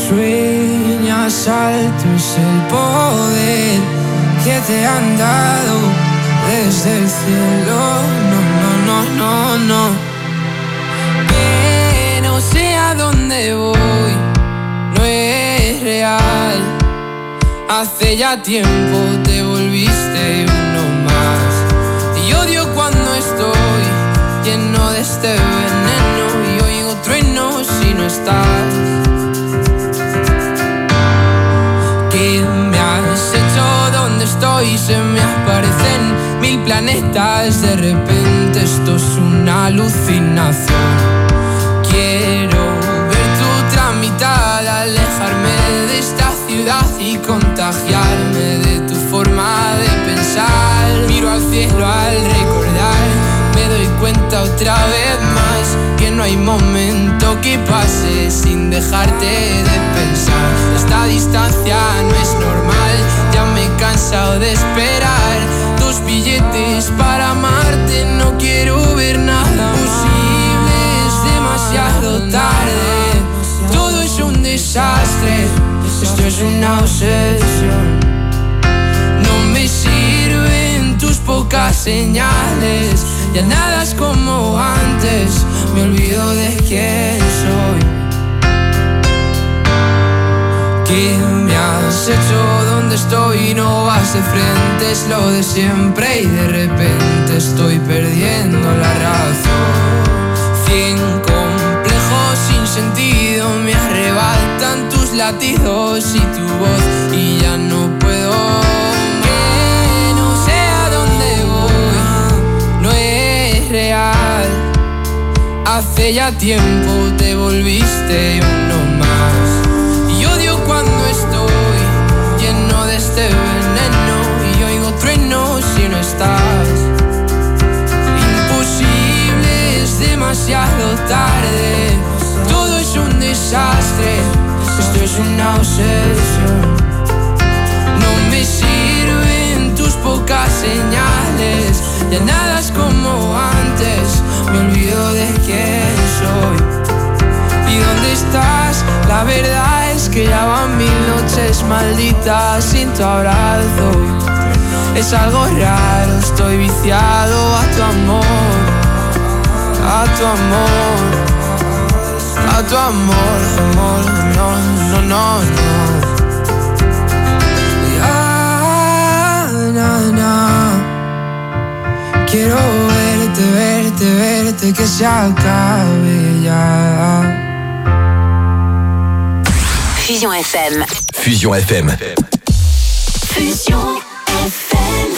sueñas alto es el poder que te han dado desde el cielo. No. Que no sé a dónde voy, no es real. Hace ya tiempo te volviste uno más. Y odio cuando estoy lleno de este veneno y oigo truenos si no estás. ¿Qué me has hecho? ¿Dónde estoy? Se me aparecen mil planetas. De repente esto es una alucinación. Quiero ver tu tramitar, alejarme de esta ciudad y contagiarme de tu forma de pensar. Miro al cielo al recordar, me doy cuenta otra vez más que no hay momento que pase sin dejarte de pensar. Esta distancia no es normal, ya me he cansado de esperar tus billetes para amarte. No quiero ver nada posible, es demasiado tarde. Todo es un desastre, esto es una obsesión. No me sirven tus pocas señales, ya nada es como antes, me olvido de quién soy. ¿Qué me has hecho? ¿Dónde estoy? No vas de frente, es lo de siempre y de repente estoy perdiendo la razón. 100 complejos sin sentido me arrebatan tus latidos y tu voz y ya no puedo. Que no sé a dónde voy, no es real. Hace ya tiempo te volviste uno más. Y odio cuando estoy lleno de este veneno y oigo truenos si no estás. Imposible, es demasiado tarde. Todo es un desastre, esto es una obsesión. No me sirven tus pocas señales, ya nada es como antes, me olvido de quién soy. ¿Y dónde estás? La verdad es que ya van 1000 noches malditas sin tu abrazo. Es algo raro, estoy viciado a tu amor, a tu amor, a tu amor, amor, no. Quiero verte, que se acabe ya. Fusion FM. Fusion FM. Fusion FM.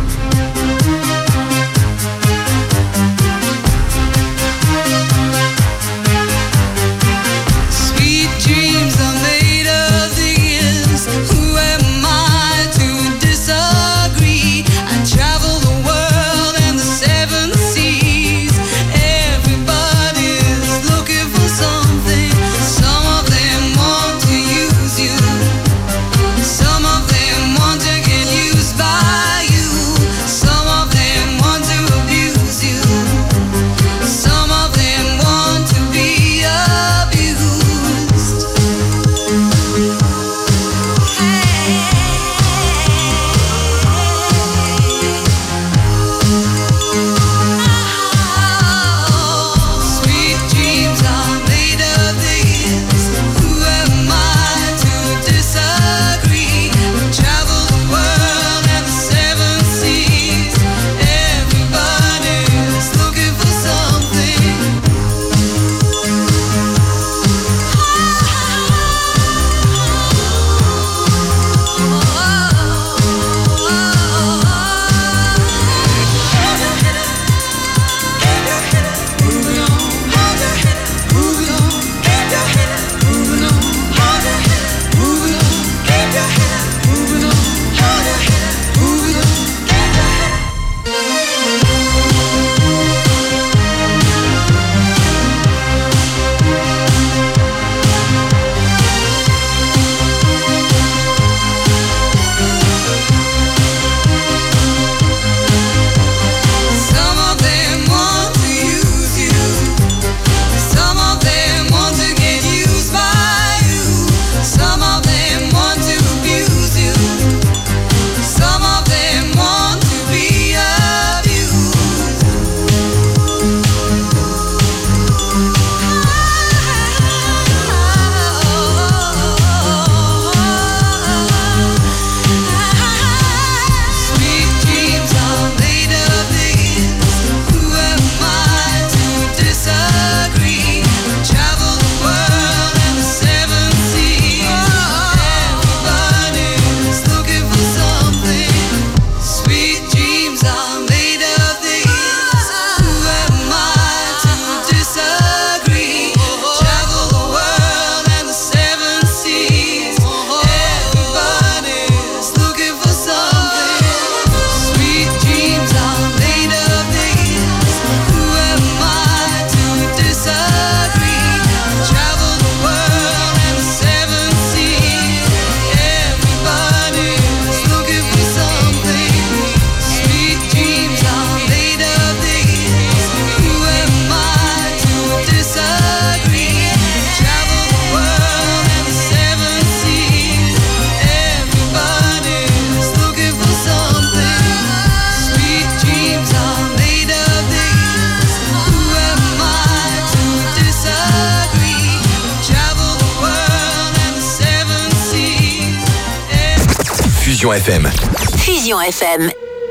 Sweet dreams are made of these. Who am I to disagree? I travel the world and the 7 seas. Everybody's looking for something. Some of them want to use you. Some of them want to get you. Fusion FM. Fusion FM.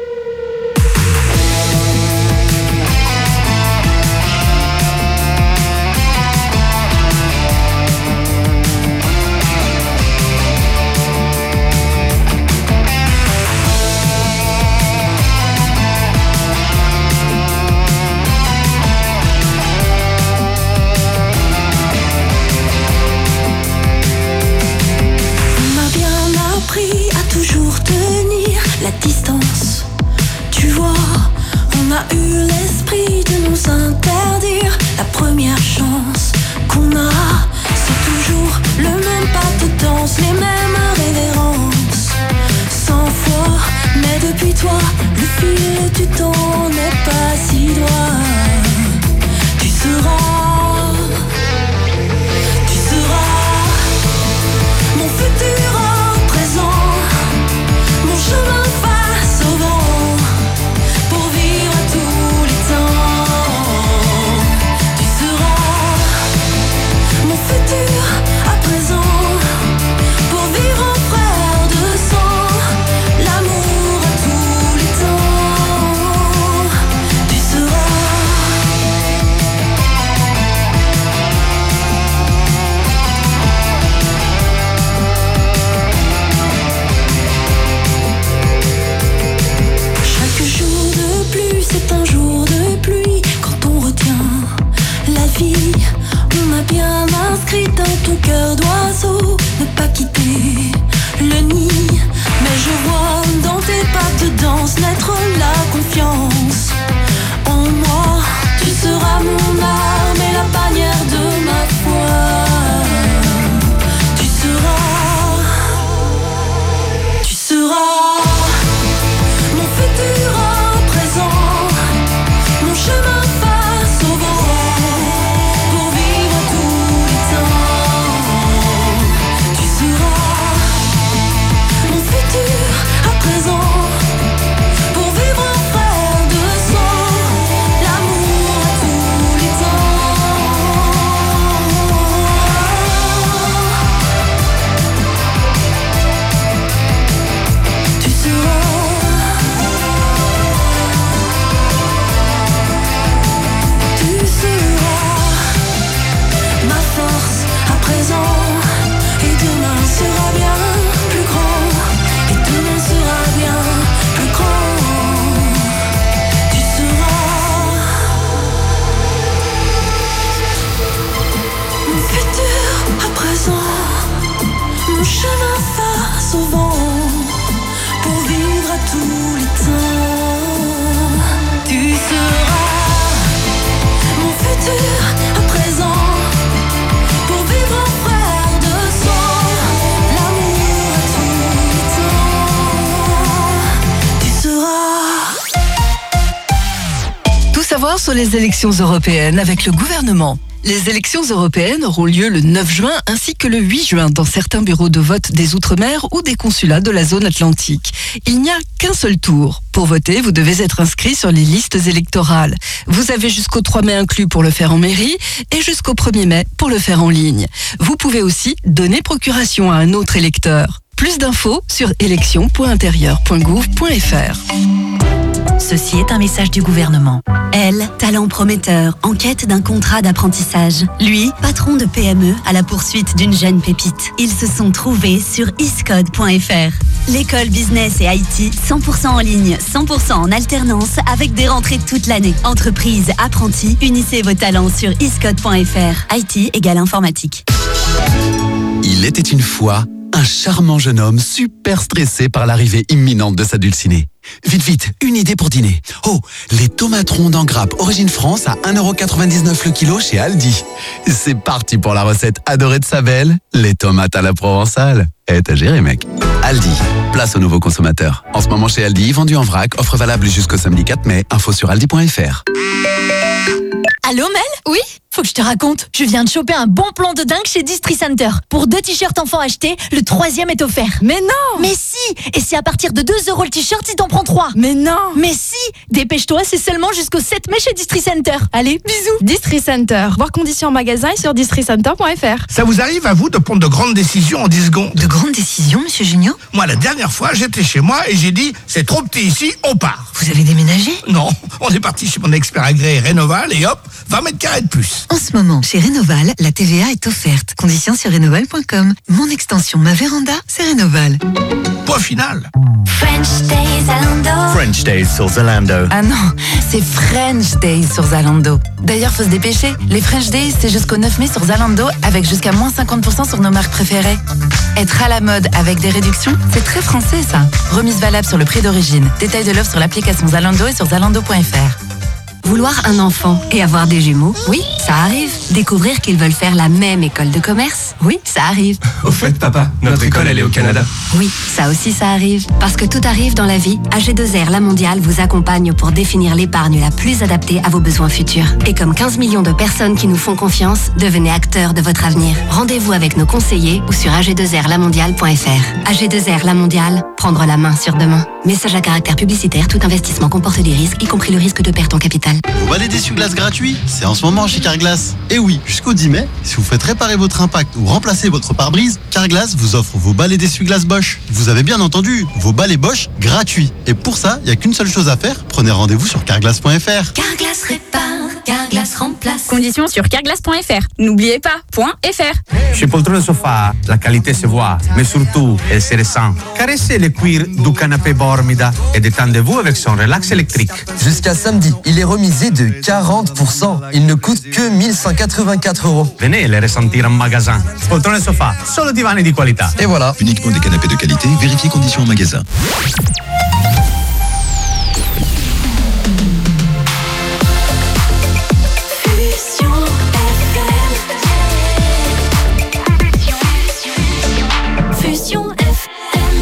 Toujours tenir la distance. Tu vois, on a eu l'esprit de nous interdire. La première chance qu'on a, c'est toujours le même pas de danse, les mêmes révérences. 100 fois, mais depuis toi, le fil du temps n'est pas si loin. Tu seras mon futur présent. Chemin face au vent, pour vivre tous les temps. Tu seras mon futur à présent, pour vivre en frère de sang, l'amour à tous les temps. Tu c'est un jour de pluie quand on retient la vie. On a bien inscrit dans ton cœur d'oiseau ne pas quitter le nid. Mais je vois dans tes pas de danse naître la confiance en moi. Tu seras mon arme et la bannière de ma foi. Tu seras mon futur présent. Mon chemin face au vent, pour vivre tous les temps. Tu seras mon futur à présent, pour vivre en frère de sang, l'amour à tous les temps. Tu seras ma force à présent, et demain sera bien plus grand, et demain sera bien plus grand. Tu seras mon futur à présent, mon chemin face au vent, pour vivre à tous les temps. Tu seras mon futur à présent, pour vivre en frère de sang, l'amour à tous les temps. Tu seras. Tout savoir sur les élections européennes avec le gouvernement. Les élections européennes auront lieu le 9 juin ainsi que le 8 juin dans certains bureaux de vote des Outre-mer ou des consulats de la zone atlantique. Il n'y a qu'un seul tour. Pour voter, vous devez être inscrit sur les listes électorales. Vous avez jusqu'au 3 mai inclus pour le faire en mairie et jusqu'au 1er mai pour le faire en ligne. Vous pouvez aussi donner procuration à un autre électeur. Plus d'infos sur élections.intérieur.gouv.fr. Ceci est un message du gouvernement. Elle, talent prometteur, en quête d'un contrat d'apprentissage. Lui, patron de PME à la poursuite d'une jeune pépite. Ils se sont trouvés sur iscode.fr. L'école business et IT, 100% en ligne, 100% en alternance, avec des rentrées toute l'année. Entreprise, apprentis, unissez vos talents sur iscode.fr. IT égale informatique. Il était une fois un charmant jeune homme super stressé par l'arrivée imminente de sa dulcinée. Vite, une idée pour dîner. Oh, les tomates rondes en grappe origine France à 1,99€ le kilo chez Aldi. C'est parti pour la recette adorée de sa belle, les tomates à la provençale. T'as géré, mec. Aldi, place aux nouveaux consommateurs. En ce moment chez Aldi, vendu en vrac, offre valable jusqu'au samedi 4 mai. Info sur aldi.fr. Allô Mel ? Oui ? faut que je te raconte. Je viens de choper un bon plan de dingue chez Distri Center. Pour 2 t-shirts enfants achetés, le 3e est offert. Mais non! Mais si! Et c'est à partir de 2 € le t-shirt si t'en prends 3. Mais non! Mais si! Dépêche-toi, c'est seulement jusqu'au 7 mai chez Distri Center. Allez, bisous! Distri Center. Voir conditions en magasin et sur districenter.fr. Ça vous arrive à vous de prendre de grandes décisions en 10 secondes? De grandes décisions, monsieur Junio? Moi, la dernière fois, j'étais chez moi et j'ai dit, c'est trop petit ici, on part. Vous avez déménagé? Non, on est parti chez mon expert agréé Rénoval et hop, 20 mètres carrés de plus. En ce moment, chez Rénoval, la TVA est offerte. Conditions sur rénoval.com. Mon extension, ma véranda, c'est Rénoval. Point final. French Days Zalando. French Days sur Zalando. Ah non, c'est French Days sur Zalando. D'ailleurs, faut se dépêcher. Les French Days, c'est jusqu'au 9 mai sur Zalando avec jusqu'à moins 50% sur nos marques préférées. Être à la mode avec des réductions, c'est très français ça. Remise valable sur le prix d'origine. Détail de l'offre sur l'application Zalando et sur zalando.fr. Vouloir un enfant et avoir des jumeaux, oui, ça arrive. Découvrir qu'ils veulent faire la même école de commerce, oui, ça arrive. Au fait, papa, notre école, elle est au Canada. Oui, ça aussi, ça arrive. Parce que tout arrive dans la vie, AG2R La Mondiale vous accompagne pour définir l'épargne la plus adaptée à vos besoins futurs. Et comme 15 millions de personnes qui nous font confiance, devenez acteurs de votre avenir. Rendez-vous avec nos conseillers ou sur ag2rlamondiale.fr. AG2R La Mondiale, prendre la main sur demain. Message à caractère publicitaire, tout investissement comporte des risques, y compris le risque de perte en capital. Vous balai d'essuie-glace gratuit, c'est en ce moment chez Carglass. Et oui, jusqu'au 10 mai, si vous faites réparer votre impact ou remplacer votre pare-brise, Carglass vous offre vos balais d'essuie-glace Bosch. Vous avez bien entendu, vos balais Bosch gratuits. Et pour ça, il n'y a qu'une seule chose à faire, prenez rendez-vous sur carglass.fr. Carglass répare, Carglass remplace. Conditions sur carglass.fr. N'oubliez pas, .fr. Chez Poltrone Sofa, la qualité se voit, mais surtout, elle se ressent. Caressez le cuir du canapé Bormida et détendez-vous avec son relax électrique. Jusqu'à samedi, il est remisé de 40%. Il ne coûte que 1184 €. Venez les ressentir en magasin. Poltrone Sofa, solo divani di qualità. Et voilà. Uniquement des canapés de qualité, vérifiez conditions en magasin. Fusion FM.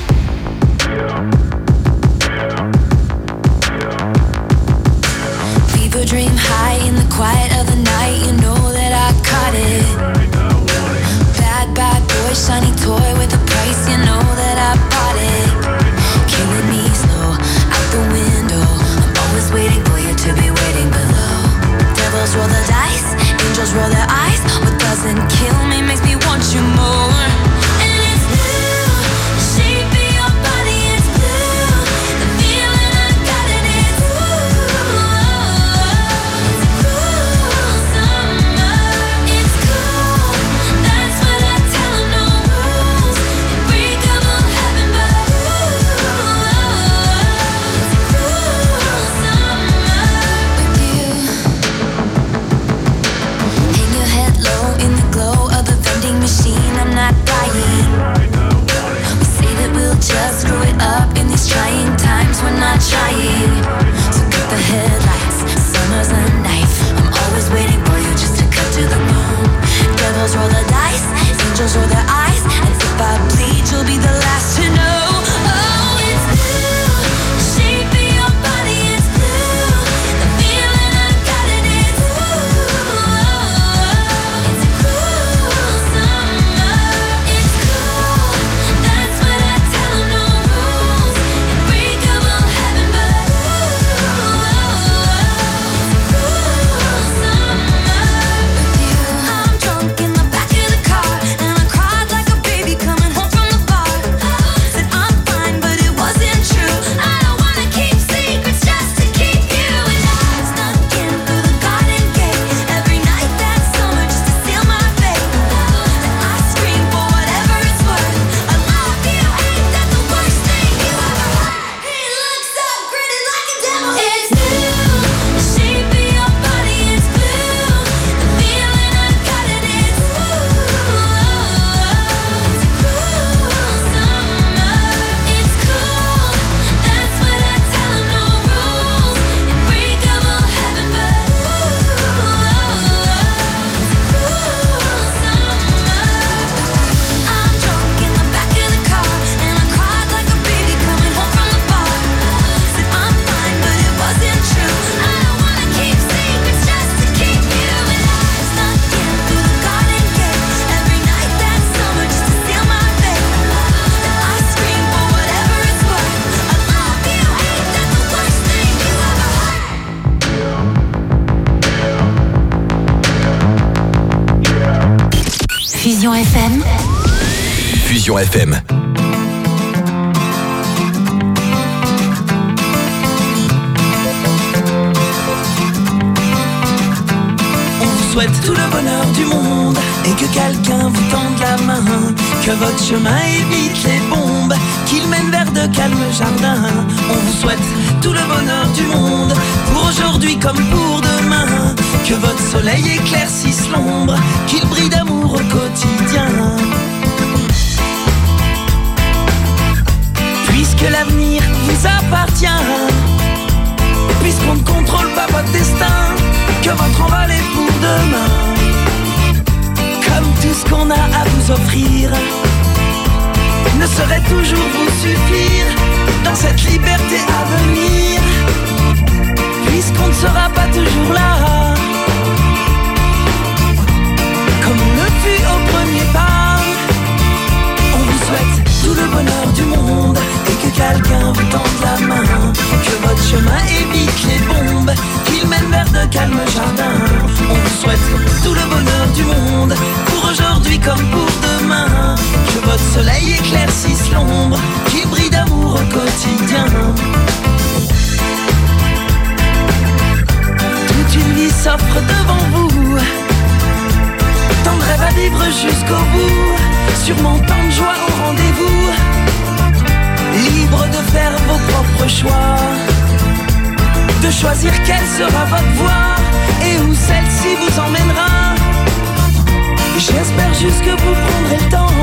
Fever dream high in the quiet of the night. You know that I caught it. Bad, bad boy, shiny toy with a price. You know that I bought it. FM. Fusion FM. Souhaite tout le bonheur du monde et que quelqu'un vous tende la main, que votre chemin évite les bombes, qu'il mène vers de calmes jardins. On vous souhaite tout le bonheur du monde, pour aujourd'hui comme pour demain, que votre soleil éclaircisse l'ombre, qu'il brille d'amour au quotidien. Puisque l'avenir vous appartient, puisqu'on ne contrôle pas votre destin, que votre envol est pour demain. Comme tout ce qu'on a à vous offrir ne saurait toujours vous suffire dans cette liberté à venir, puisqu'on ne sera pas toujours là, comme on le fut au premier pas. On vous souhaite tout le bonheur du monde et que quelqu'un vous tende la main, que votre chemin évite les bombes, qu'il mène vers de calmes jardins. On vous souhaite tout le bonheur du monde, pour aujourd'hui comme pour demain, que votre soleil éclaircisse l'ombre, qu'il brille d'amour au quotidien. Toute une vie s'offre devant vous, tant de rêves à vivre jusqu'au bout, sûrement tant de joie au rendez-vous, libre de faire vos propres choix, de choisir quelle sera votre voie et où celle-ci vous emmènera. J'espère juste que vous prendrez le temps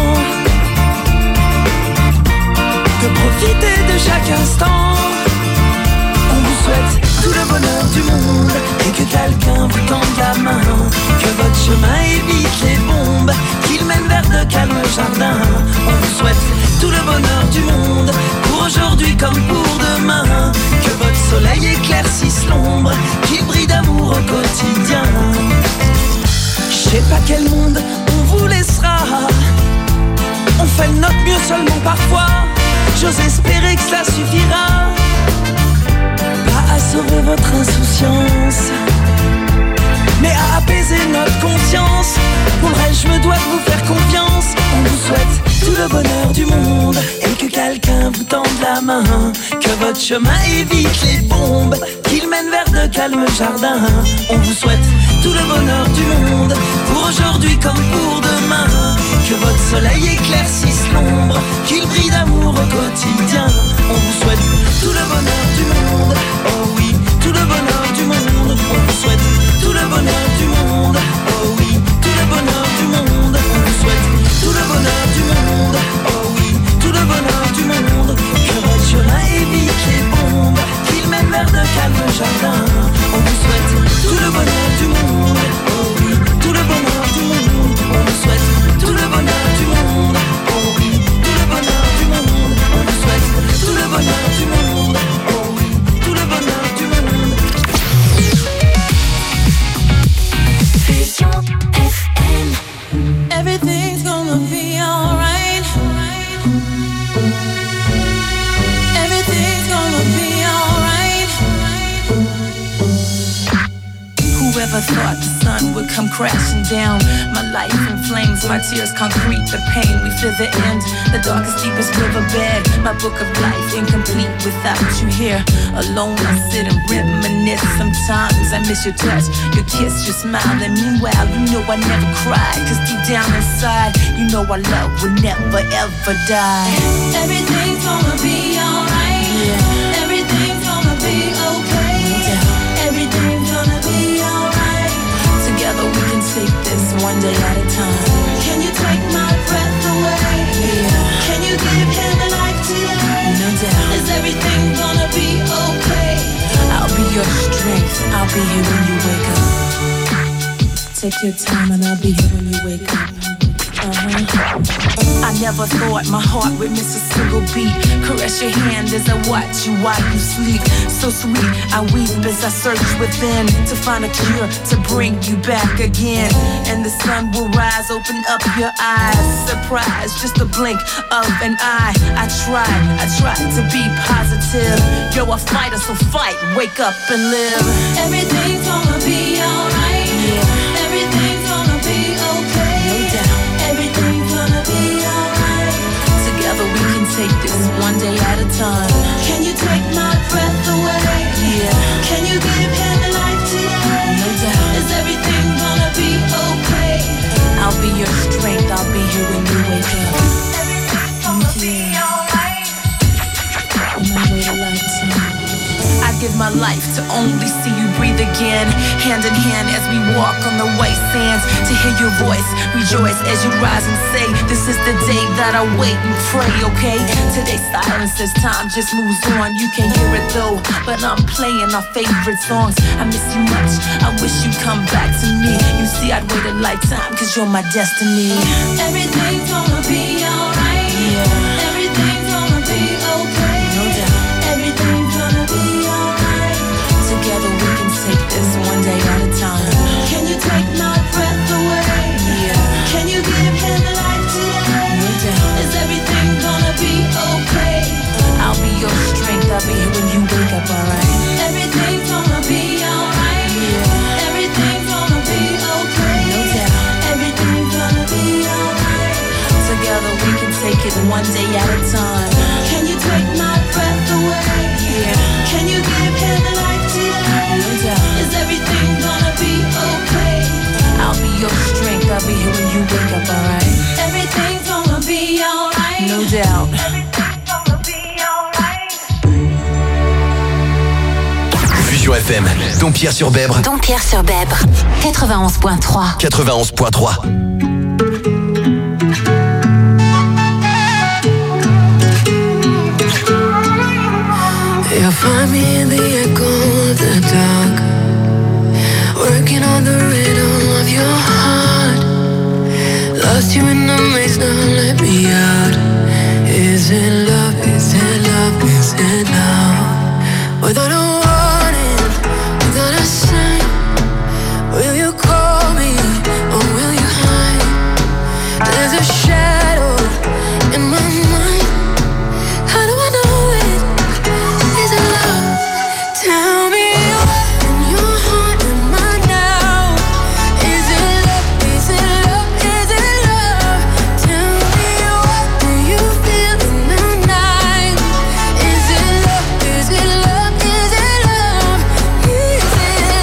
de profiter de chaque instant. On vous souhaite tout le bonheur du monde et que quelqu'un vous tende la main, que votre chemin évite les bombes, qu'il mène vers de calmes jardins. On vous souhaite tout le bonheur du monde, pour aujourd'hui comme pour demain, que votre soleil éclaircisse l'ombre, qu'il brille d'amour au quotidien. Je sais pas quel monde on vous laissera, on fait de notre mieux seulement parfois, j'ose espérer que cela suffira, pas à sauver votre insouciance, mais à apaiser notre conscience. Pour le reste, je me dois de vous faire confiance. On vous souhaite tout le bonheur du monde et que quelqu'un vous tende la main, que votre chemin évite les bombes, qu'il mène vers de calmes jardins. On vous souhaite tout le bonheur du monde, pour aujourd'hui comme pour demain, que votre soleil éclaircisse l'ombre, qu'il brille d'amour au quotidien. On vous souhaite tout le bonheur du monde, oh oui, tout le bonheur du monde. On vous souhaite tout le bonheur du monde, oh oui, tout le bonheur du monde. On vous souhaite tout le bonheur du monde, oh oui, tout le bonheur du monde. Que votre chemin évite les bombes, qu'il mène vers de calmes jardins. On vous souhaite tout le bonheur du monde, oh oui, tout le bonheur du monde. On vous souhaite tout le bonheur du monde, oh oui, tout le bonheur du monde. On vous souhaite tout le bonheur du monde, oh oui, tout le bonheur du monde. Fusion FM. Everything's gonna be alright. Everything's gonna be alright. Whoever thought the sun would come crashing down? My life in flames, my tears concrete, the pain, we feel the end. The darkest, deepest riverbed, my book of life incomplete without you here. Alone I sit and reminisce. Sometimes I miss your touch, your kiss, your smile. And meanwhile, you know I never cried, cause deep down inside, you know our love will never ever die. Everything's gonna be alright, yeah. Everything's gonna be okay, yeah. Everything's gonna be alright. Together we can take this one day at a time. Can you take my breath away? Yeah. Can you give him a life today? No doubt. Is everything gonna be okay? I'll be your strength, I'll be here when you wake up. Take your time and I'll be here when you wake up. I never thought my heart would miss a single beat. Caress your hand as I watch you while you sleep. So sweet, I weep as I search within to find a cure to bring you back again. And the sun will rise, open up your eyes. Surprise, just a blink of an eye. I tried to be positive. You're a fighter, so fight, wake up and live. Everything's gonna be alright. Yeah. Everything's gonna be okay. No doubt. Everything take this one day at a time. Can you take my breath away? Yeah. Can you give him life today? No doubt. Is everything gonna be okay? I'll be your strength, I'll be here when you wake up. Everything's gonna be alright. On my way to lifetime. I give my life to only see you breathe again. Hand in hand as we walk on the white sands. To hear your voice, rejoice as you rise and say, this is the day that I wait and pray, okay? Today's silence as time just moves on. You can't hear it though, but I'm playing our favorite songs. I miss you much, I wish you'd come back to me. You see, I'd wait a lifetime, cause you're my destiny. Everything's gonna be alright. Yeah. Everything's gonna be okay. No doubt. Everything's gonna be alright. Together we can take this one day at a time. Can you take my breath away? Yeah. Can you give him life today? No doubt. Is everything gonna be okay? I'll be your strength, I'll be here when you wake up, alright? Everything's gonna be alright. Yeah. Everything's gonna be okay. No doubt. Everything's gonna be alright. Together we can take it one day at a time. Can you take my breath away? Yeah. Can you give him life today? No doubt. Is everything gonna be okay? I'll be your strength, I'll be here when you wake up, alright? Everything's gonna be alright. No doubt. Everything's gonna be alright. Fusion FM, Dompierre-sur-Bèbre. Dompierre-sur-Bèbre, 91.3. 91.3. You'll find me in the echo of the dark, working on the rhythm of your heart. Lost you in the maze, now let me out. Is it love, is it love, is it love? Without a warning, without a sign, will you call me or will you hide? There's a shadow in my mind. How do I know it? Is it love? Tell me what in your heart am I now? Is it love? Is it love? Is it love? Tell me what do you feel in the night? Is it love? Is it love? Is it love? Is it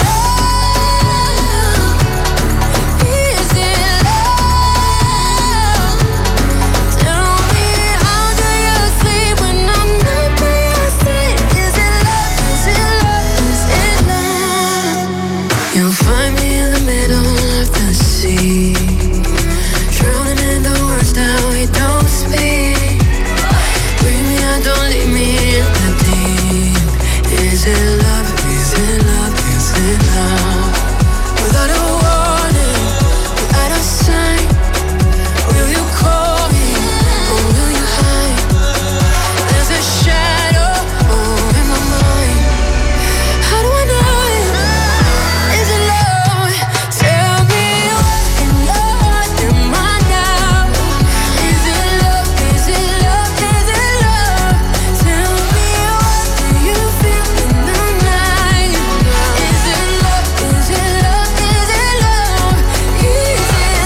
love? Is it love? Tell me how do you sleep when I'm not by your side? Is it love? Is it love? Is it love? You'll find me in the middle of the sea, drowning in the words that we don't speak. Bring me out, don't leave me in the deep. Is it love? Is it love? Is it love? Without a warning, without a sign, will you call me or will you hide? There's a shadow in my mind. How do I know it? Is it love? Tell me what in your heart am I now? Is it love? Is it love? Is it love? Tell me what do you feel in the night? Is it love? Is it love? Is it love? Is it love? Is it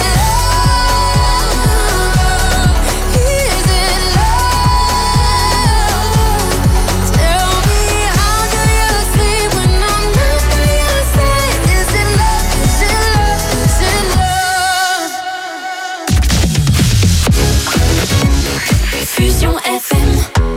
love? Tell me how do you sleep when I'm not by your side? Is it love? Is it love? Is it love? Fusion FM.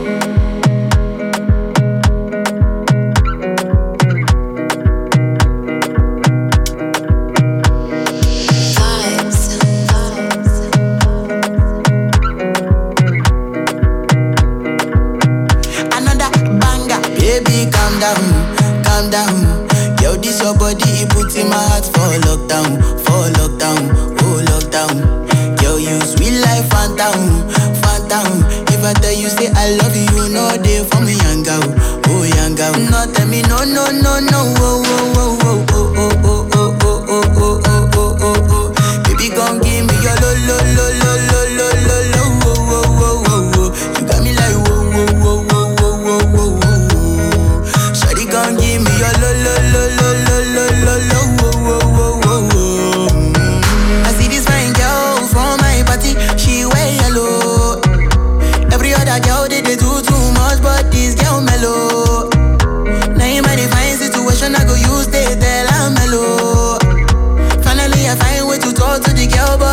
Another banger. Baby, calm down, calm down. Yo, this your body, it puts in my heart for lockdown, oh lockdown. Yo, you sweet life, phantom, phantom. If I tell you say I love you, you know they for me, young girl, oh young girl. No, tell me no, no, no, no, oh, oh, oh, oh, oh, oh, oh, oh, oh, oh, oh, oh, oh, oh. Baby, come give me your lo, lo, lo, lo, lo, lo, lo, lo, oh, oh, oh, oh, oh. You got me like whoa, whoa, whoa, whoa, whoa, whoa, whoa, whoa. Shawty, come give me your lo, lo, lo, lo, lo, lo, lo, lo, oh, oh, oh, oh, oh.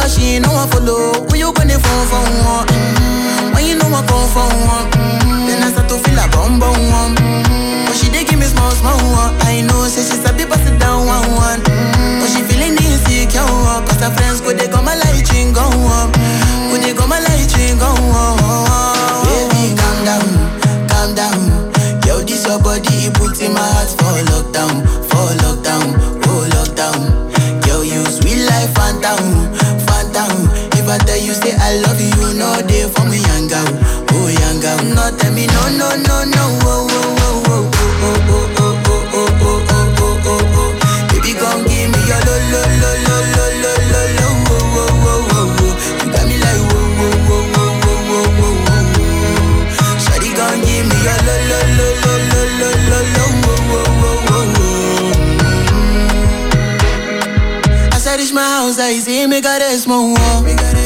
but she ain't no one follow. Who you gonna phone for one? When you know I come for one, then I start to feel a bum bum one. But she dey give me small small one. I know, say she's a bit pass it down one. But she feeling insecure, cause her friends go they come a light ring go on. Go they come a light ring go on. Baby, calm down, calm down. Yo, this your body, it puts in my heart for lockdown, oh lockdown. Yo, you sweet life, phantom, phantom. If I tell you say I love you, you know they for me young girl, oh young girl. No tell me no, no, no, no, oh, oh, oh, oh, oh, oh, oh, oh, oh, oh, oh, oh, oh. Baby, come give me your lo, lo, lo, lo, lo, lo, lo, lo, oh, oh, oh, oh, oh. You got me like whoa, whoa, whoa, whoa, whoa, whoa, whoa, whoa. Shawty, come give me your lo, lo, lo, lo, lo, lo, lo, lo, oh, oh, oh, oh, oh. As I reach my house, I see me got a small wall.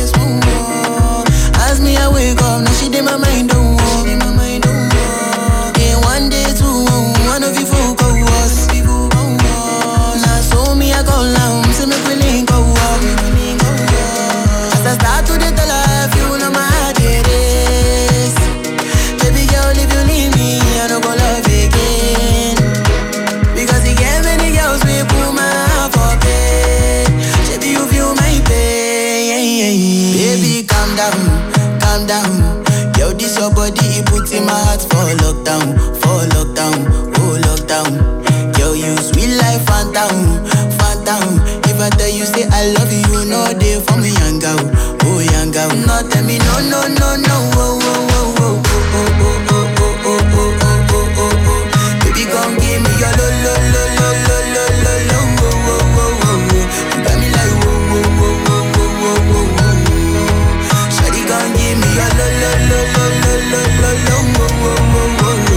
As me I wake up, now she did my mind don't walk. Yeah, one day, two, one of you folk go us. Now so me I go loud, so make we link go walk. As I start to the life, you know my heart it is. Baby girl, if you leave me, I don't go love again. Because you get many girls, we put my heart for bed. Baby, you feel my pain. Baby, calm down. Calm down, yo, this your body, it puts in my heart for lockdown, oh lockdown. Yo, you sweet life, phantom, phantom. If I tell you say I love you, you know they for me young girl, oh young girl. No tell me no, no, no, no, oh, oh, oh, oh, oh, oh, oh, oh, oh, oh, oh, oh, oh. Baby, come give me your lo, lo, lo, lo, lo, lo, lo, lo, oh, oh, oh, oh, oh. You got me like whoa, whoa, whoa, whoa, whoa, whoa, whoa, whoa. Shawty, come give me your lo, lo, lo, lo, lo, lo, lo, lo, oh, oh, oh, oh, oh.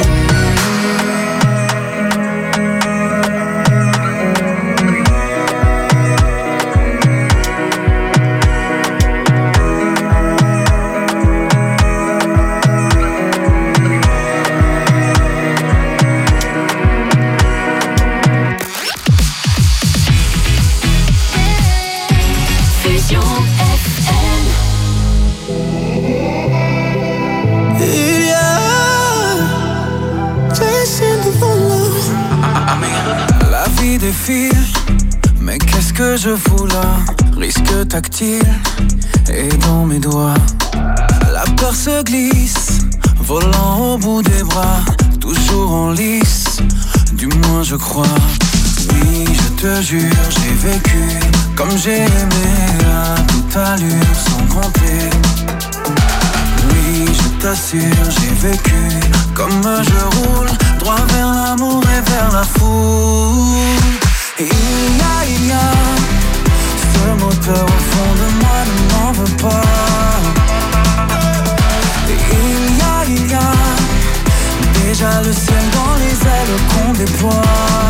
Mais qu'est-ce que je fous là? Risque tactile et dans mes doigts. La peur se glisse, volant au bout des bras. Toujours en lice, du moins je crois. Oui, je te jure, j'ai vécu comme j'ai aimé à toute allure sans compter. Oui, je t'assure, j'ai vécu comme je roule droit vers l'amour et vers la foule. Et il y a ce moteur au fond de moi, ne m'en veux pas. Et il y a déjà le ciel dans les ailes qu'on déploie.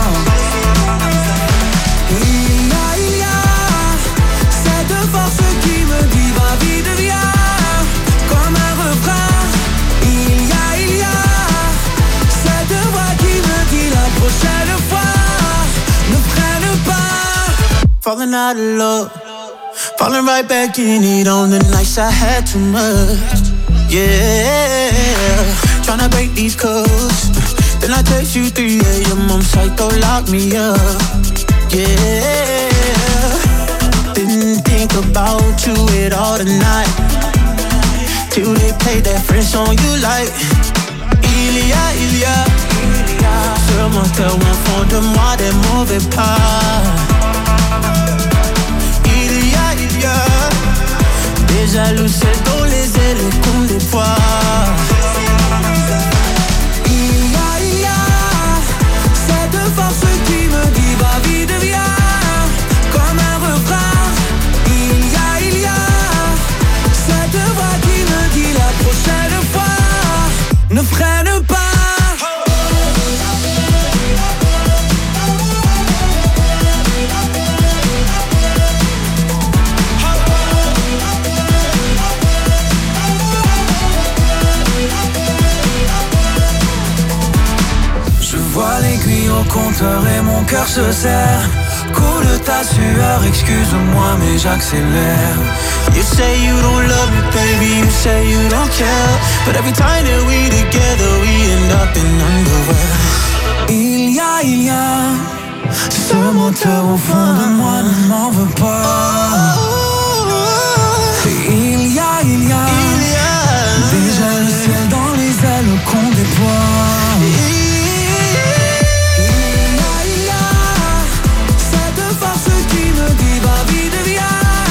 Et il y a cette force qui me dit va vite viens, comme un refrain. Il y a cette voix qui me dit la prochaine fois ne freine pas. Falling out of love, falling right back in it on the nights I had too much. Yeah, tryna break these codes. Then I text you 3 a.m. I'm psycho, lock me up. Yeah, didn't think about you at all tonight, till they played that French song you like. Il y a ce moteur au fond de moi, des mauvais pas. Il y a déjà le ciel dans les ailes qu'on déploie. Il y a cette force qui me dit va vite viens, comme un refrain. Il y a cette voix qui me dit la prochaine fois ne freine pas. cœur se serre. Coule ta sueur, excuse-moi mais j'accélère. You say you don't love me, baby, you say you don't care. But every time that we together, we end up in underwear. Il y a ce moteur au fond de moi, ne m'en veux pas. Il y a déjà le ciel dans les ailes qu'on déploie. Il y a cette force qui me dit va vite, viens.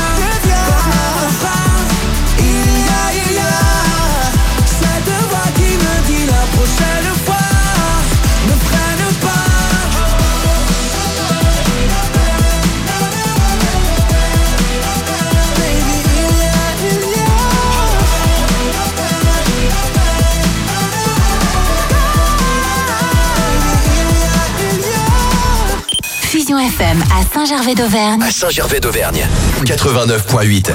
Il y a cette voix qui me dit la prochaine fois ne freine pas. Fusion FM à Saint-Gervais-d'Auvergne. À Saint-Gervais-d'Auvergne, 89.8.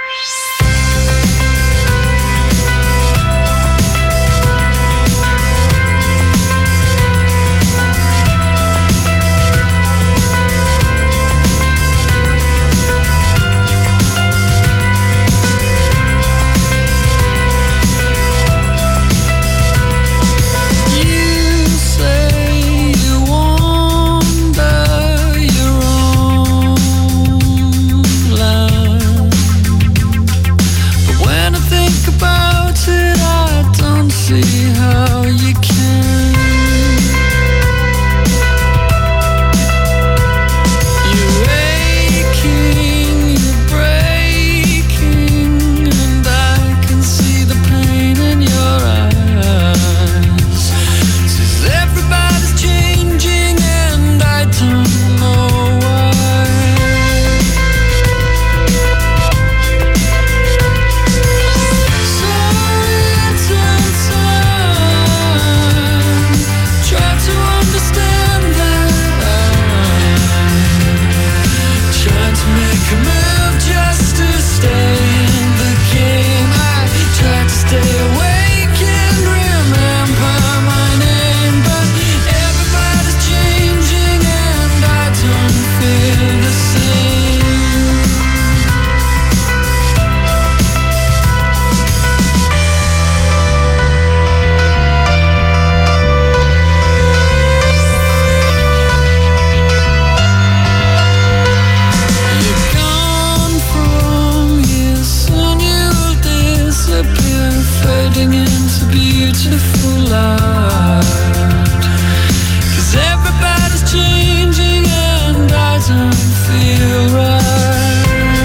See how you can. You're aching, you're breaking, and I can see the pain in your eyes. Says everybody's changing and I don't know why. So try to understand that I'm trying to make a move just to stay in the game. I try to stay awake and remember my name, but everybody's changing and I don't feel the same. You're gone from here, soon you'll disappear, fading into beautiful light. 'Cause everybody's changing and I don't feel right.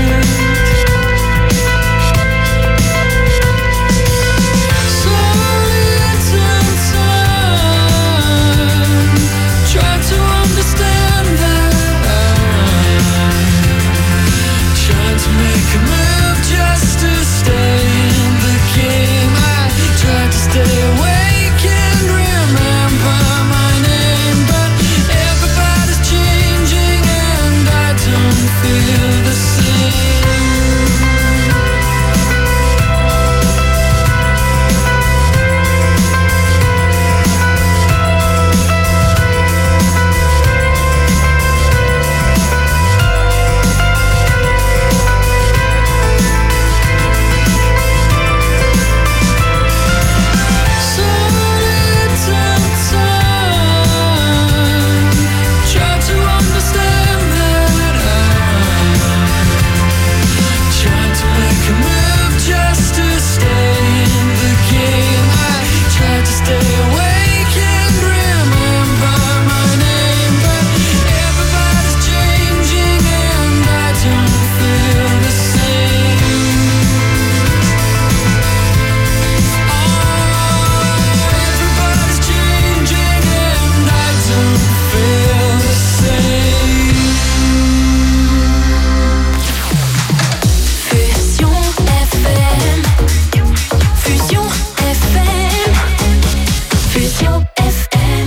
So little time, try to understand that I'm trying to make a move just to stay in the game. I try to stay awake and remember my name, but everybody's changing and I don't feel the same. So little time, try to understand that I'm trying to make a move just to stay in the game. I try to stay awake and remember my name, but everybody's changing and I don't feel the same. Everybody's changing and I don't feel the same. Fusion FM. Fusion FM. Fusion FM.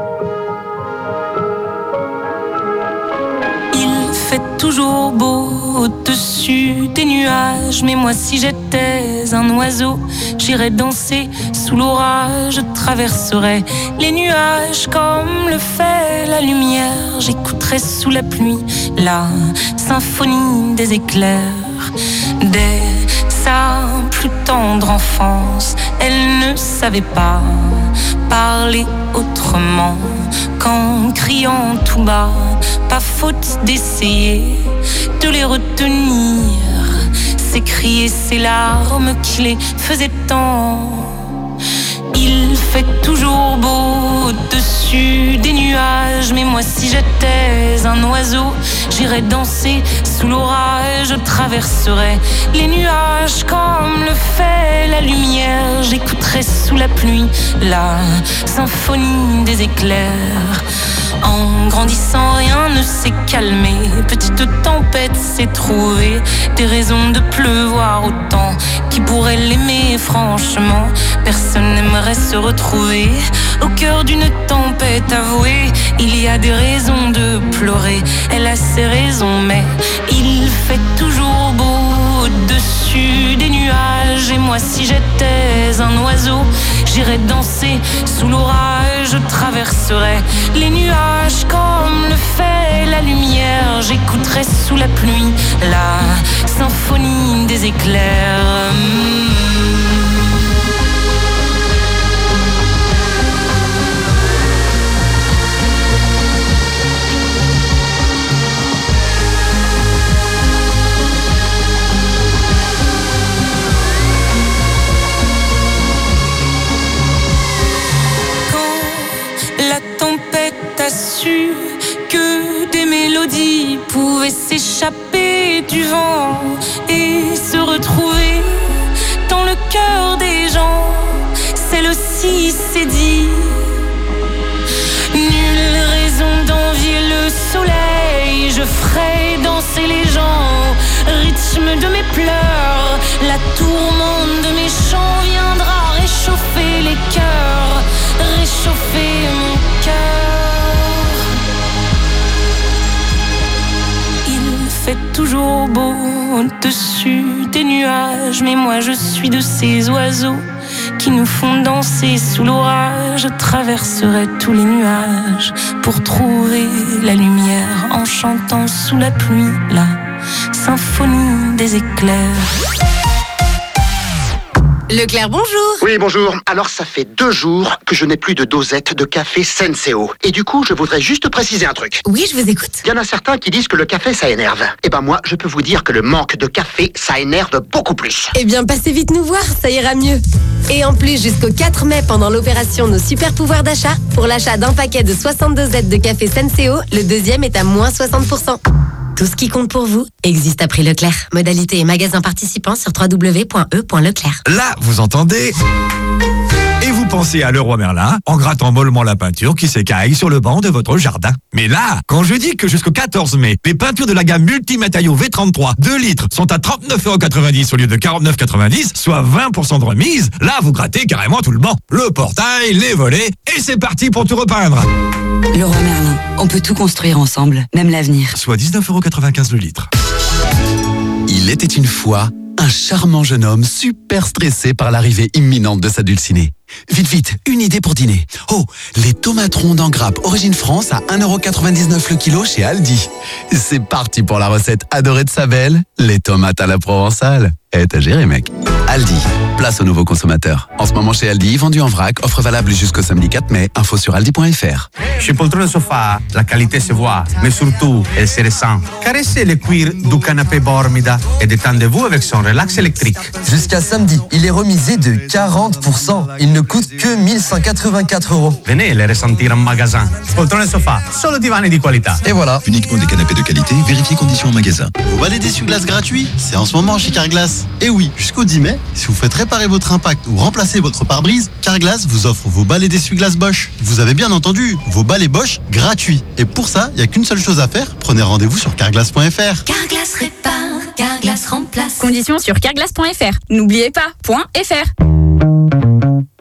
Il fait toujours beau au-dessus des nuages. Mais moi si j'étais un oiseau, j'irais danser sous l'orage. Je traverserais les nuages comme le fait la lumière. J'écouterais sous la pluie la symphonie des éclairs. Dès sa plus tendre enfance, elle ne savait pas parler autrement qu'en criant tout bas. Pas faute d'essayer de les retenir, ces cris et ces larmes qui les faisaient tant. Il fait toujours beau au-dessus des nuages. Mais moi si j'étais un oiseau, j'irais danser sous l'orage. Je traverserais les nuages comme le fait la lumière. J'écouterais sous la pluie la symphonie des éclairs. En grandissant, rien ne s'est calmé. Petite tempête s'est trouvée des raisons de pleuvoir autant. Qui pourrait l'aimer franchement? Personne n'aimerait se retrouver au cœur d'une tempête avouée. Il y a des raisons de pleurer, elle a ses raisons, mais il fait toujours beau au-dessus des nuages. Et moi si j'étais un oiseau, j'irais danser sous l'orage. Je traverserais les nuages comme le fait la lumière. J'écouterais sous la pluie la symphonie des éclairs. T'as su que des mélodies pouvaient s'échapper du vent et se retrouver dans le cœur des gens. Celle-ci s'est dit, nulle raison d'envier le soleil. Je ferai danser les gens au rythme de mes pleurs. La tourmente de mes chants viendra réchauffer les cœurs, réchauffer mon cœur. Fait toujours beau au-dessus des nuages. Mais moi je suis de ces oiseaux qui nous font danser sous l'orage. Je traverserai tous les nuages pour trouver la lumière en chantant sous la pluie la symphonie des éclairs. Leclerc, bonjour. Oui, bonjour. Alors, ça fait 2 jours que je n'ai plus de dosette de café Senseo. Et du coup, je voudrais juste préciser un truc. Oui, je vous écoute. Il y en a certains qui disent que le café, ça énerve. Eh ben moi, je peux vous dire que le manque de café, ça énerve beaucoup plus. Eh bien, passez vite nous voir, ça ira mieux. Et en plus, jusqu'au 4 mai, pendant l'opération Nos Super Pouvoirs d'achat, pour l'achat d'un paquet de 62 Z de café Senseo, le deuxième est à moins 60%. Tout ce qui compte pour vous existe à prix Leclerc. Modalité et magasin participants sur www.e.leclerc. Là, vous entendez? Et vous pensez à Leroy Merlin en grattant mollement la peinture qui s'écaille sur le banc de votre jardin. Mais là, quand je dis que jusqu'au 14 mai, les peintures de la gamme Multimatériaux V33 2 litres sont à 39,90€ au lieu de 49,90€, soit 20% de remise, là vous grattez carrément tout le banc. Le portail, les volets, et c'est parti pour tout repeindre. Leroy Merlin, on peut tout construire ensemble, même l'avenir. Soit 19,95€ le litre. Il était une fois un charmant jeune homme super stressé par l'arrivée imminente de sa dulcinée. Vite, vite, une idée pour dîner. Oh, les tomates rondes en grappe Origine France à 1,99€ le kilo chez Aldi. C'est parti pour la recette adorée de sa belle, les tomates à la provençale. T'as géré, mec. Aldi, place aux nouveaux consommateurs. En ce moment chez Aldi, vendu en vrac, offre valable jusqu'au samedi 4 mai. Info sur aldi.fr. Chez Poltrone Sofa, la qualité se voit, mais surtout, elle se ressent. Caressez le cuir du canapé Bormida et détendez-vous avec son relax électrique. Jusqu'à samedi, il est remisé de 40%. Il ne coûte que 1184€. Venez les ressentir en magasin. Poltrone Sofa, solo divani di qualità. Et voilà. Uniquement des canapés de qualité, vérifiez conditions en magasin. Vos balais d'essuie-glace gratuits, c'est en ce moment chez Carglass. Et oui, jusqu'au 10 mai, si vous faites réparer votre impact ou remplacer votre pare-brise, Carglass vous offre vos balais d'essuie-glace Bosch. Vous avez bien entendu, vos balais Bosch gratuits. Et pour ça, il n'y a qu'une seule chose à faire, prenez rendez-vous sur carglass.fr. Carglass répare, Carglass remplace. Conditions sur carglass.fr. N'oubliez pas, .fr.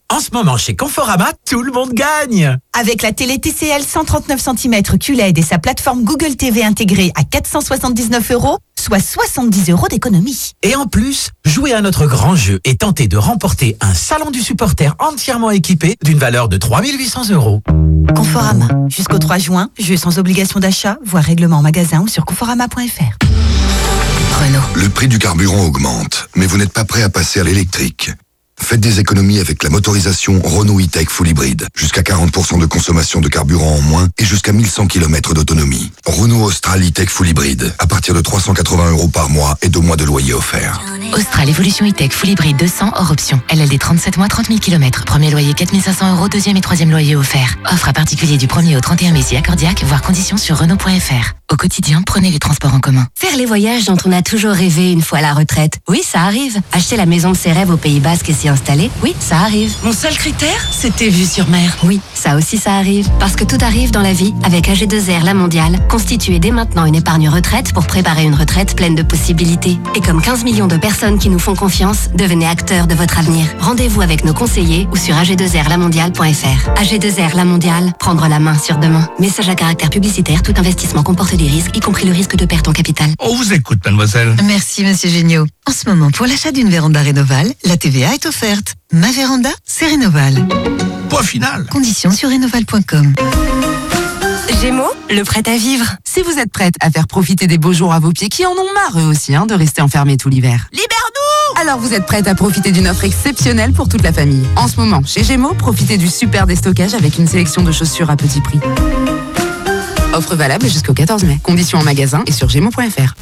En ce moment, chez Conforama, tout le monde gagne. Avec la télé TCL 139 cm QLED et sa plateforme Google TV intégrée à 479 €, soit 70 € d'économie. Et en plus, jouez à notre grand jeu et tentez de remporter un salon du supporter entièrement équipé d'une valeur de 3 800 €. Conforama. Jusqu'au 3 juin, jeu sans obligation d'achat, voire règlement en magasin ou sur conforama.fr. Renault. Le prix du carburant augmente, mais vous n'êtes pas prêt à passer à l'électrique. Faites des économies avec la motorisation Renault E-Tech Full Hybrid. Jusqu'à 40% de consommation de carburant en moins et jusqu'à 1100 km d'autonomie. Renault Austral E-Tech Full Hybrid. À partir de 380 € par mois et 2 mois de loyer offert. Austral Evolution E-Tech Full Hybrid 200 hors option. LLD 37 mois, 30 000 km. Premier loyer 4 500 €, deuxième et troisième loyer offert. Offre à particulier du 1er au 31 mai si accordiaque, voire conditions sur Renault.fr. Au quotidien, prenez les transports en commun. Faire les voyages dont on a toujours rêvé une fois à la retraite. Oui, ça arrive. Acheter la maison de ses rêves au Pays Basque et s'y installer. Oui, ça arrive. Mon seul critère, c'était vue sur mer. Oui, ça aussi ça arrive. Parce que tout arrive dans la vie avec AG2R La Mondiale. Constituez dès maintenant une épargne retraite pour préparer une retraite pleine de possibilités. Et comme 15 millions de personnes qui nous font confiance, devenez acteurs de votre avenir. Rendez-vous avec nos conseillers ou sur ag2rlamondiale.fr. AG2R La Mondiale, prendre la main sur demain. Message à caractère publicitaire, tout investissement comporte des risques, y compris le risque de perte en capital. On vous écoute, mademoiselle. Merci, monsieur Géniaud. En ce moment, pour l'achat d'une véranda Rénoval, la TVA est offerte. Ma véranda, c'est Rénoval. Point final. Conditions sur rénoval.com. Gémeaux, le prêt à vivre. Si vous êtes prête à faire profiter des beaux jours à vos pieds, qui en ont marre eux aussi de rester enfermés tout l'hiver. Libère-nous! Alors vous êtes prête à profiter d'une offre exceptionnelle pour toute la famille. En ce moment, chez Gémeaux, profitez du super déstockage avec une sélection de chaussures à petit prix. Offre valable jusqu'au 14 mai. Conditions en magasin et sur gémeaux.fr.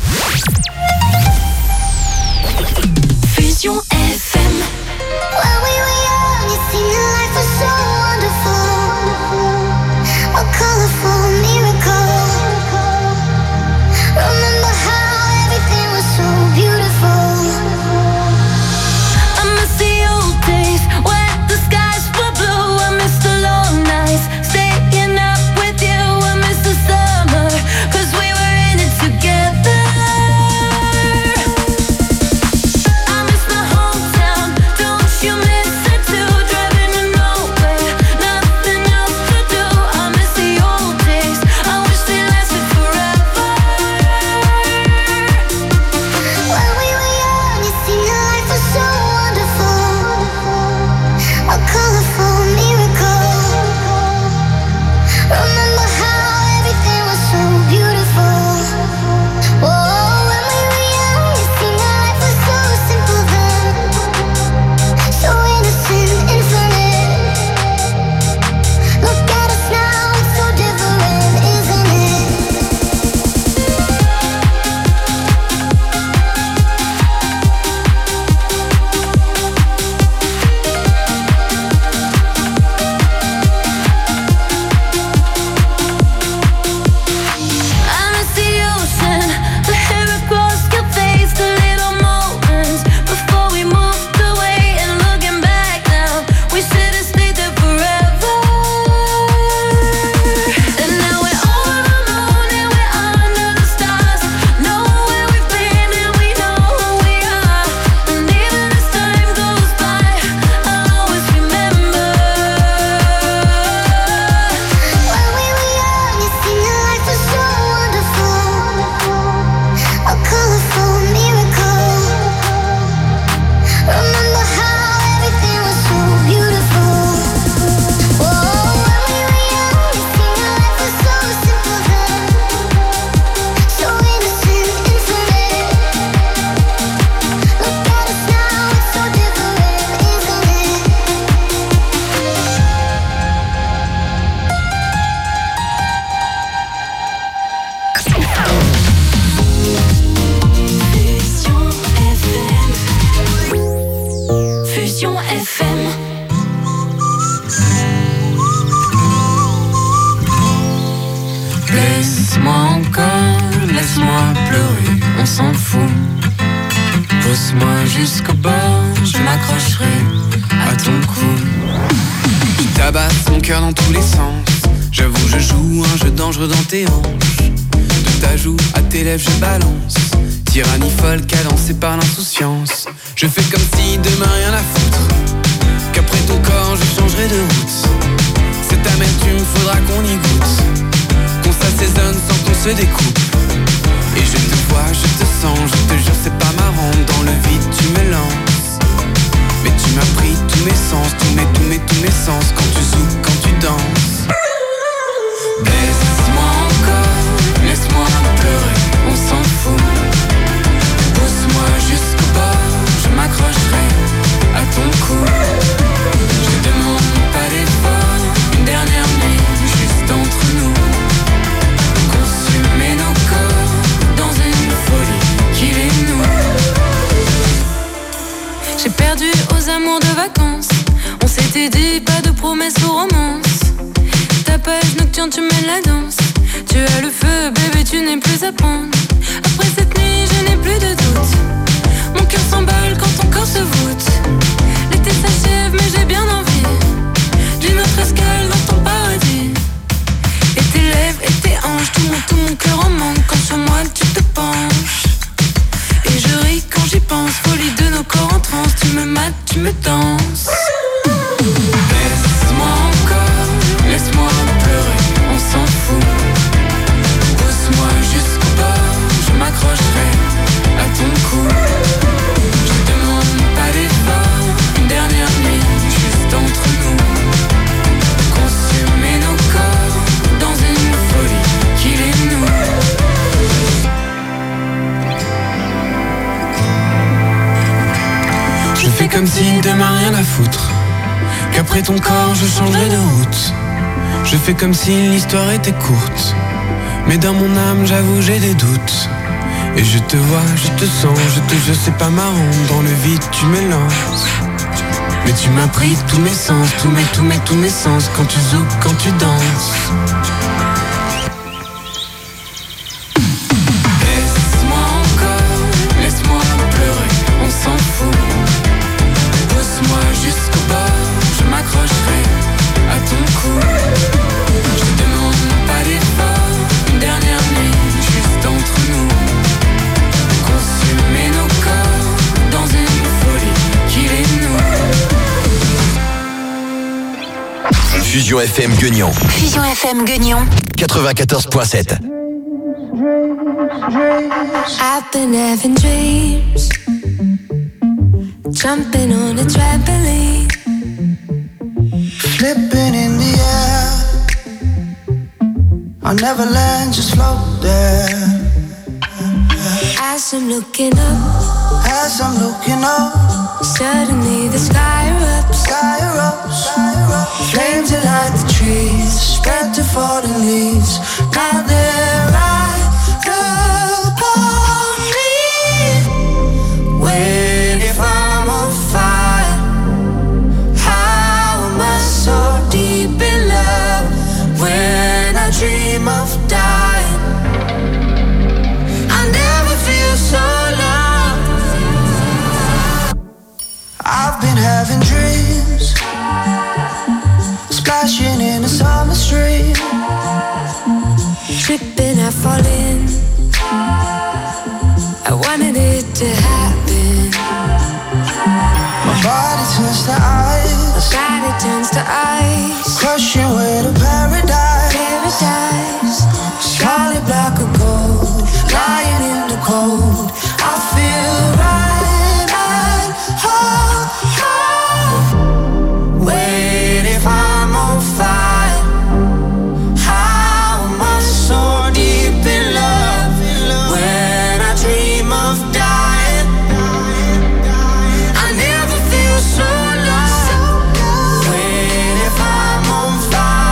Fusion FM. When we were young, it seemed life was so wonderful. A colorful miracle. Remember how everything was so beautiful. I miss the old days when the skies were blue. I miss the long nights, staying up with you. I miss the summer, 'cause we were in it together. I miss my hometown, don't you miss it too? Driving to nowhere, nothing else to do. I miss the old days, I wish they lasted forever. When we were young, it seemed life was so wonderful. A colorful miracle. Remember how everything was so beautiful. Oh, when we were young, it seemed life was so simple then. So innocent, infinite. Look at us now, it's so different, isn't it? I miss the ocean, the hair across your face, the little moments before we moved away. And looking back now, we should have stayed there forever. And now we're over the moon and we're under the stars. Know where we've been and we know who we are. And even as time goes by, I'll always remember. When we were young, it seemed life was so wonderful. A colorful miracle. Remember how everything was so beautiful. Oh, when we were young, it seemed life was so simple then. So innocent, infinite. Look at us now, it's so different, isn't it? Fusion FM. Laisse-moi encore, laisse-moi pleurer, on s'en fout. Pousse-moi jusqu'au bord, je m'accrocherai à ton cou. Il tabasse mon cœur dans tous les sens. J'avoue, je joue un jeu dangereux dans tes hanches. De ta joue à tes lèvres, je balance. Tyrannie folle, cadencée par l'insouciance. Je fais comme si demain rien à foutre. Qu'après ton corps, je changerai de route. Cette amertume, faudra qu'on y goûte, qu'on s'assaisonne sans qu'on se découpe. Et je te vois, je te sens, je te jure c'est pas marrant. Dans le vide tu me lances, mais tu m'as pris tous mes sens, tous mes sens. Quand tu zoukes, quand tu danses. Baisse-moi encore, laisse-moi pleurer, on s'en fout. Pousse-moi jusqu'au bord, je m'accrocherai à ton cou. Je demande pas d'effort, une dernière nuit juste entre nous. Consumer nos corps dans une folie qui les noue. J'ai perdu aux amours de vacances. On s'était dit pas de promesses aux romances. Ta page nocturne, tu mènes la danse. Tu as le feu, bébé, tu n'es plus à prendre. Après cette nuit, je n'ai plus de doute. Mon cœur s'emballe quand ton corps se voûte. L'été s'achève, mais j'ai bien envie d'une autre escale dans ton paradis. Et tes lèvres et tes hanches, tout mon cœur en manque quand sur moi tu te penches. Et je ris quand j'y pense, folie de nos corps en transe. Tu me mates, tu me danses. Laisse-moi encore, laisse-moi pleurer, on s'en fout. Pousse-moi jusqu'au bord, je m'accrocherai à ton cou. Je demande pas d'effort, une dernière nuit juste entre nous. Consumer nos corps dans une folie qui les noue. Je fais comme si demain rien à foutre, qu'après ton corps je changerai de route. Je fais comme si l'histoire était courte, mais dans mon âme j'avoue j'ai des doutes. Et je te vois, je te sens, je te jure c'est pas marrant. Dans le vide tu me lances, mais tu m'as pris tous mes sens, tous mes sens. Quand tu zoukes, quand tu danses. Laisse-moi encore, laisse-moi pleurer, on s'en fout. Pousse-moi jusqu'au bord, je m'accrocherai à ton cou. Je demande pas d'effort, une dernière nuit juste entre nous. Consumer nos corps dans une folie qui les noue. Fusion FM Guignon. Fusion FM Guignon. 94.7. I've been having dreams, jumping on a trampoline, flipping in the air. I'll never land, just float there. As I'm looking up, suddenly the sky erupts, flames that light the trees, spread to falling leaves. Now they're right upon me. Wait, if I'm on fire, how am I so deep in love? When I dream of dying, I never feel so loved. I've been having dreams, splashing in a summer stream, tripping, I fall in. I wanted it to happen. My body turns to ice, crushing way to paradise. Scarlet black or gold, lying in the cold. I feel right at home. Wait, if I'm on fire, how am I so deep in love? When I dream of dying, I never feel so lost. Wait, if I'm on fire.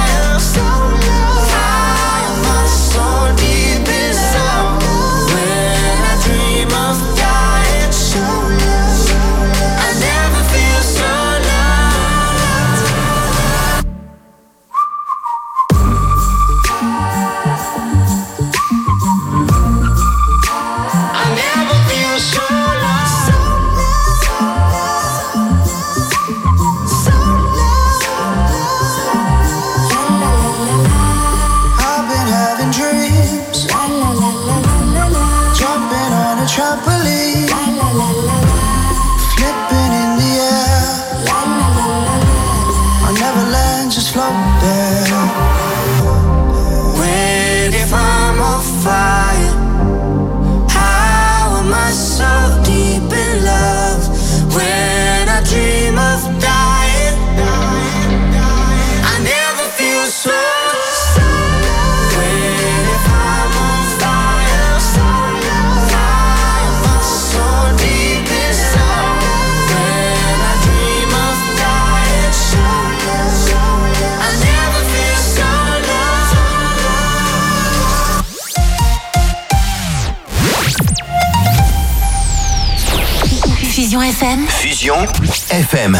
FM. Fusion FM.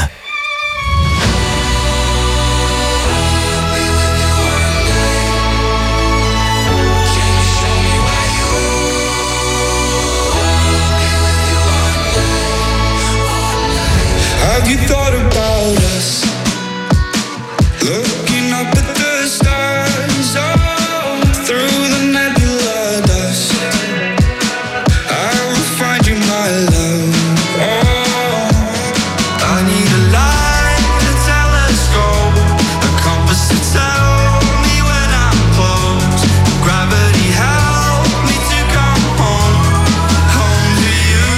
Have you thought about us? Looking up at the stars, oh, through the nebula dust. I will find you, my love. Oh, I need a light, a telescope, a compass to tell me when I'm close. Gravity help me to come home, home to you.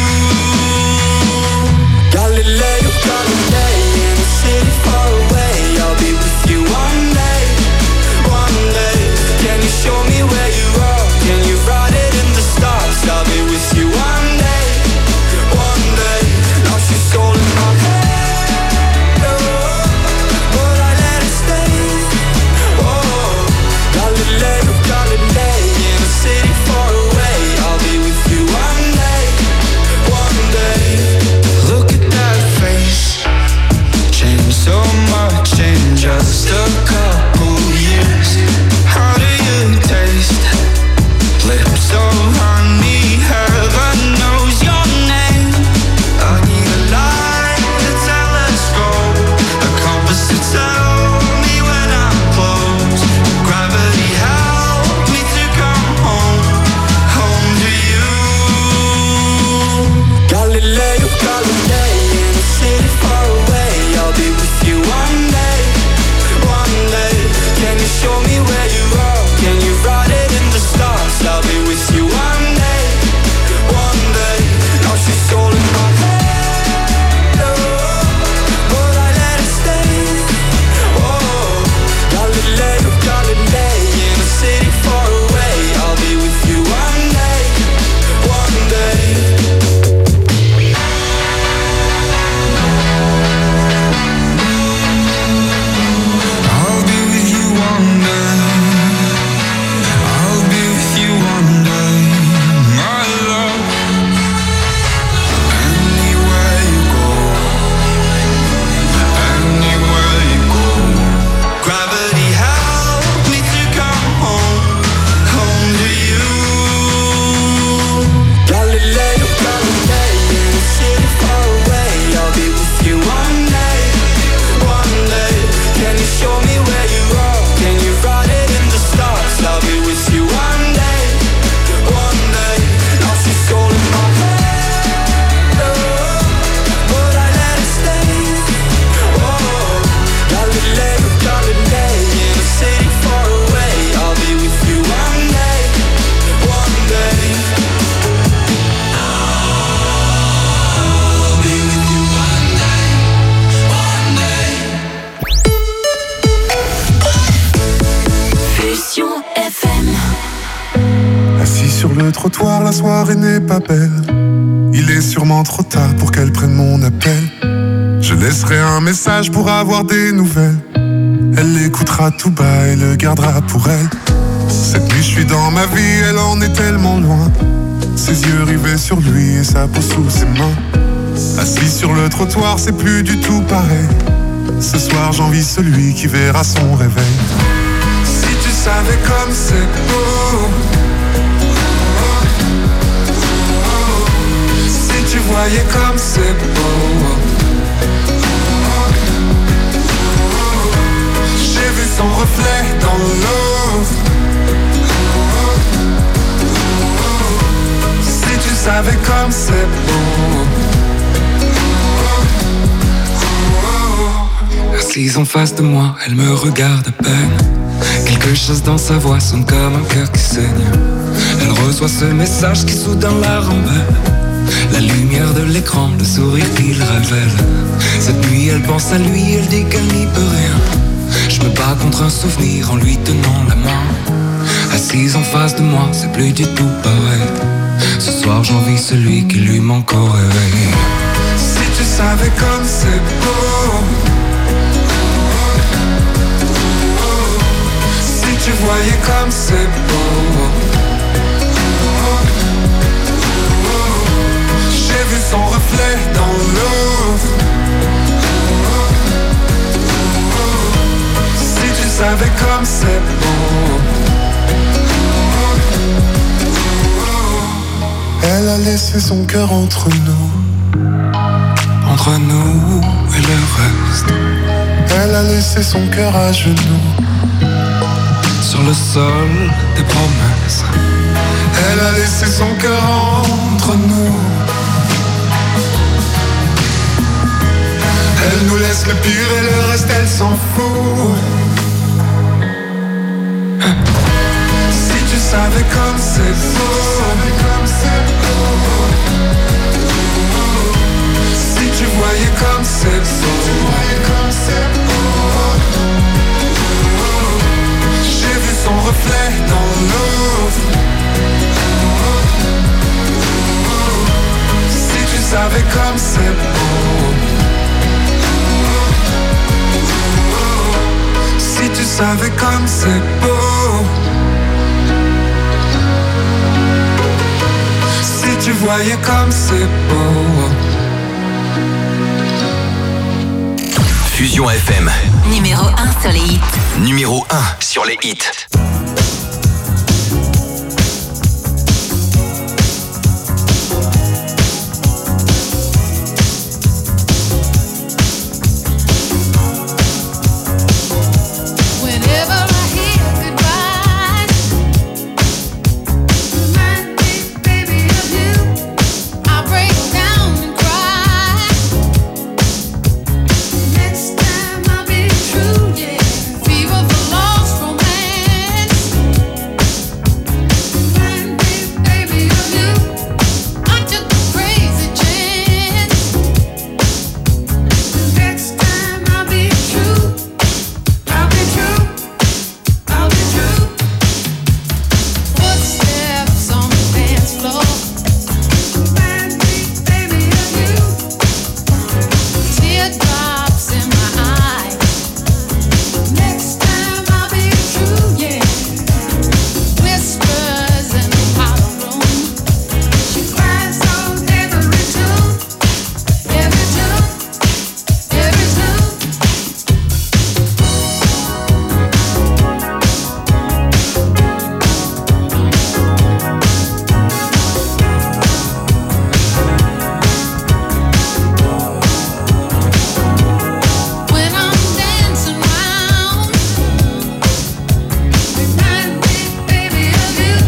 Galileo, Galilei, in a city far away. I'll be with you one day, one day. Can you show me where you are? Can you write it in the stars? I'll be with you one day, one day. Now she's all in my head, oh, but I let it stay. Oh, Galileo, Galilei, in a city far away. I'll be with you one day, one day. Look at that face, changed so much in just a couple years. How do you taste? Lips so honey, heaven knows your name. I need a light, a telescope, a compass to tell me when I'm close. Gravity help me to come home, home to you. Galileo, Galilei, in a city far away. I'll be with you one day, one day. Can you show me where you are? Can you write it in the stars? I'll be with you one day, one day. Now she's all in my head, oh, but I let it stay. Oh, Galileo, Galilei, in a city far away. I'll be with you one day, one day. I'll be with you one day. I'll be with you one day, my love. Anywhere you go, anywhere you go. Gravity help me to come home, home to you. Galileo, Galilei, in a city far away. I'll be with you one day, one day. Can you show me where you are? Can you write it in the stars? I'll be with you one day, one day. Now she's all in my head, oh, but I let it stay. Oh, Galileo, Galilei, in a city far away. I'll be with you one day, one day. I'll be with you one day, one day. Fusion FM. Assis sur le trottoir, la soirée n'est pas belle. Il est sûrement trop tard pour qu'elle prenne mon appel. Je laisserai un message pour avoir des nouvelles. Elle l'écoutera tout bas et le gardera pour elle. Cette nuit je suis dans ma vie, elle en est tellement loin. Ses yeux rivés sur lui et sa peau sous ses mains. Assis sur le trottoir, c'est plus du tout pareil. Ce soir j'envie celui qui verra son réveil. Si tu savais comme c'est beau, si tu voyais comme c'est beau. J'ai vu son reflet dans l'eau. Si tu savais comme c'est beau. Assise en face de moi, elle me regarde à peine. Quelque chose dans sa voix sonne comme un cœur qui saigne. Elle reçoit ce message qui soudain la rembelle. La lumière de l'écran, le sourire qu'il révèle. Cette nuit elle pense à lui, elle dit qu'elle n'y peut rien. Je me bats contre un souvenir en lui tenant la main. Assise en face de moi, c'est plus du tout pareil. Ce soir j'envie celui qui lui manque au réveil. Si tu savais comme c'est beau. Si tu voyais comme c'est beau. J'ai vu son reflet dans l'eau. a laissé son cœur entre nous et le reste. Elle a laissé son cœur à genoux sur le sol des promesses. Elle a laissé son cœur entre nous. Elle nous laisse le pire et le reste elle s'en fout. Si tu savais comme c'est beau, si tu voyais comme c'est beau, j'ai vu son reflet dans l'eau. Si tu savais comme c'est beau, si tu savais comme c'est beau, si tu voyais comme c'est beau. Fusion FM. Numéro 1 sur les hits. Numéro 1 sur les hits.